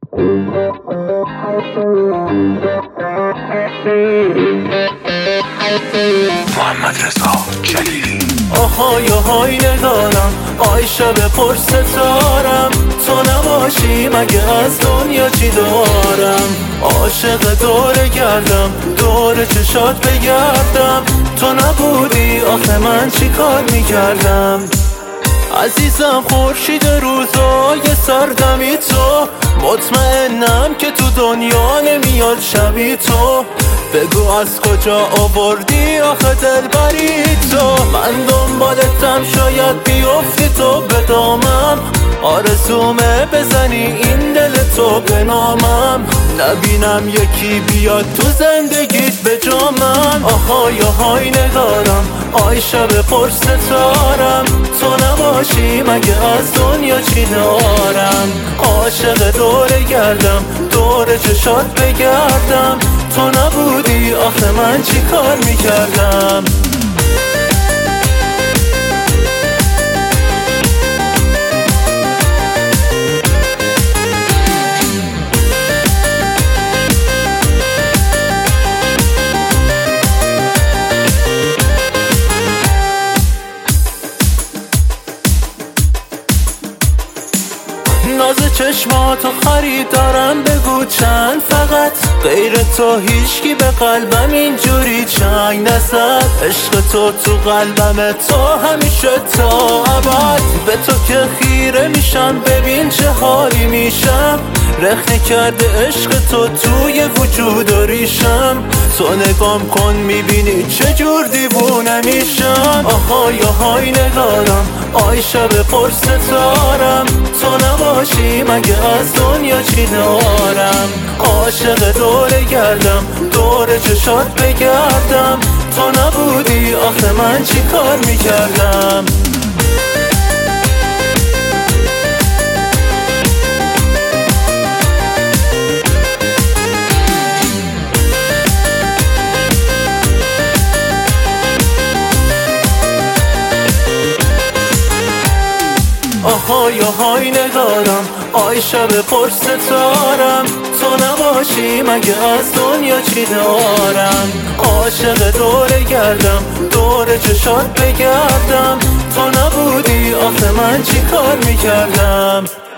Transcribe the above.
محمد رضا جلیلی. آهای آهای نگارم، آی شب پر ستارم، تو نباشی مگه از دنیا چی دارم؟ عاشق دور گردم، دور چشات بگردم، تو نبودی آخه من چی کار میکردم؟ عزیزم خورشید روزای سردمی تو، مطمئنم که تو دنیا نمیاد شبی تو. بگو از کجا آوردی آخه دلبری تو؟ من دنبالتم شاید بیفتی تو به دامم، آرزومه بزنی این دل تو به نامم، نبینم یکی بیاد تو زندگیت به جا من. آهای آهای نگارم، آی شب پر ستارم، تو نباشی مگه از دنیا چی دارم؟ عاشق دور گردم، دور چشات بگردم، تو نبودی آخه من چی کار میکردم؟ ناز چشماتو خریدارم، بگو چند فقط غیر تو هیچکی به قلبم اینجوری چنگ نزد. عشق تو قلبم، تو همیشه تا ابد، به تو که خیره میشم ببین چه حالی میشم. رخنه کرده عشق تو توی وجود و ریشم، تو نگام کن میبینی چجور دیوونه میشم. آهای آهای نگارم، آی شب پر ستارم، تو نباشی مگه از دنیا چی دارم؟ عاشق دور گردم، دور چشات بگردم، تو نبودی آخه من چی کار میکردم؟ آهای آهای نگارم، آی شب پر ستارم، تو نباشی مگه از دنیا چی دارم؟ عاشق دور گردم، دور چشات بگردم، تو نبودی آخه من چی کار میکردم؟